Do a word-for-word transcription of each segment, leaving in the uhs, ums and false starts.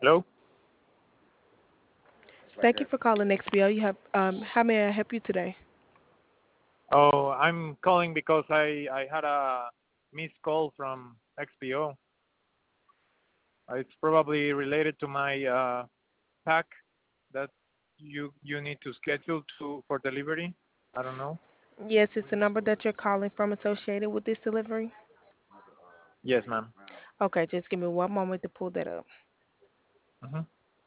Hello? Thank you for calling X B O. You have um, how may I help you today? Oh, I'm calling because I I had a missed call from X P O. It's probably related to my uh, pack that you you need to schedule to for delivery. I don't know. Yes, it's the number that you're calling from associated with this delivery. Yes, ma'am. Okay, just give me one moment to pull that up. Hmm.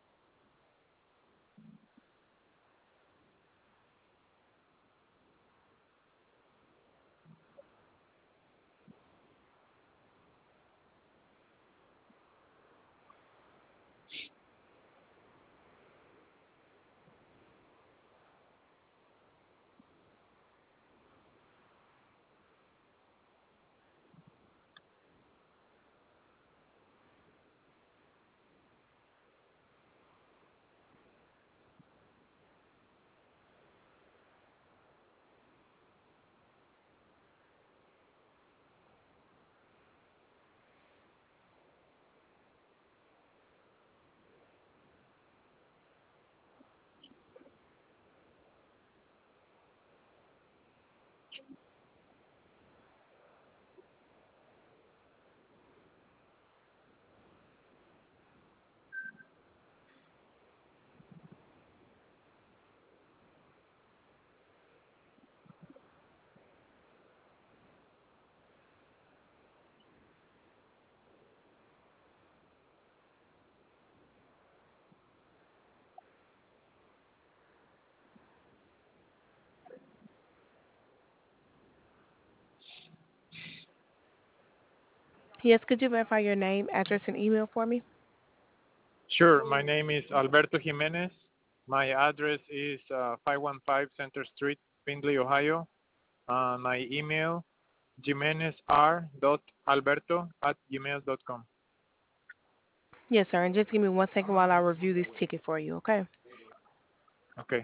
Yes, could you verify your name, address, and email for me? Sure. My name is Alberto Jimenez. My address is uh, five one five Center Street, Findlay, Ohio. Uh, my email jimenezr.alberto at gmail dot com. Yes, sir. And just give me one second while I review this ticket for you, okay? Okay.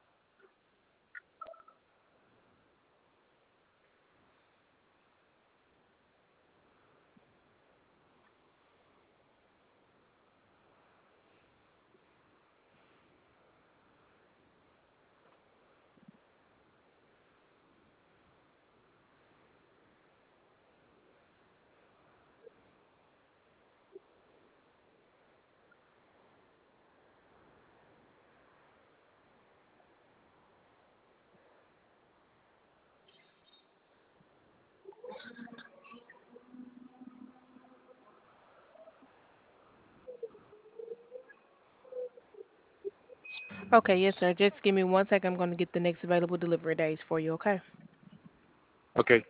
Okay, yes, sir. Just give me one second. I'm going to get the next available delivery days for you, okay? Okay.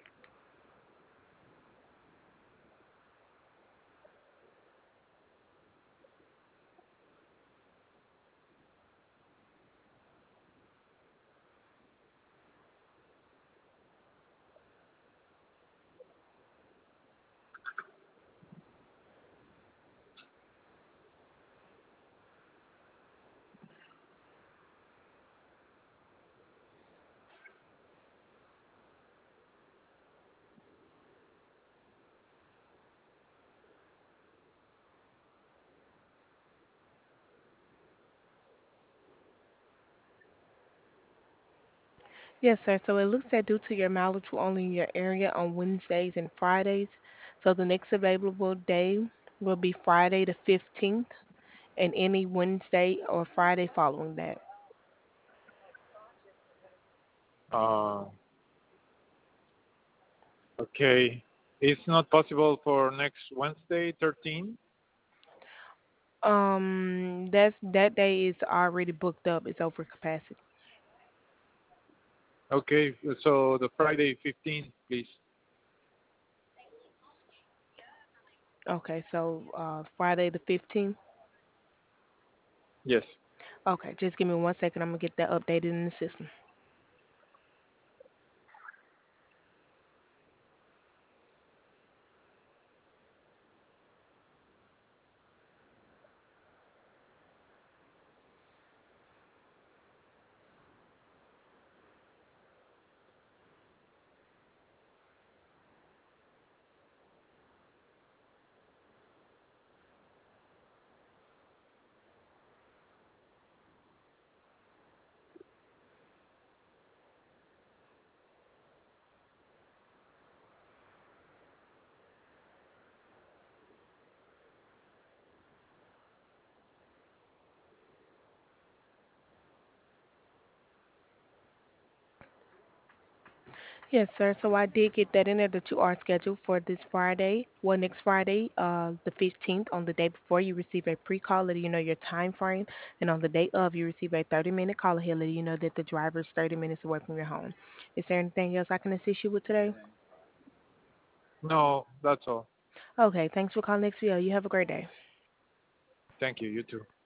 Yes, sir. So it looks that due to your mileage will only in your area on Wednesdays and Fridays, so the next available day will be Friday the fifteenth and any Wednesday or Friday following that. Uh, okay. It's not possible for next Wednesday, thirteen. Um, that's that day is already booked up. It's over capacity. Okay. So the Friday, fifteenth, please. Okay, so uh, Friday the fifteenth. Yes. Okay, just give me one second. I'm gonna get that updated in the system. Yes, sir. So I did get that in there that you are scheduled for this Friday. Well, next Friday, uh, the fifteenth, on the day before, you receive a pre-call letting you know your time frame, and on the day of, you receive a thirty-minute call ahead letting you know that the driver is thirty minutes away from your home. Is there anything else I can assist you with today? No, that's all. Okay, thanks for calling X V O. You have a great day. Thank you. You too.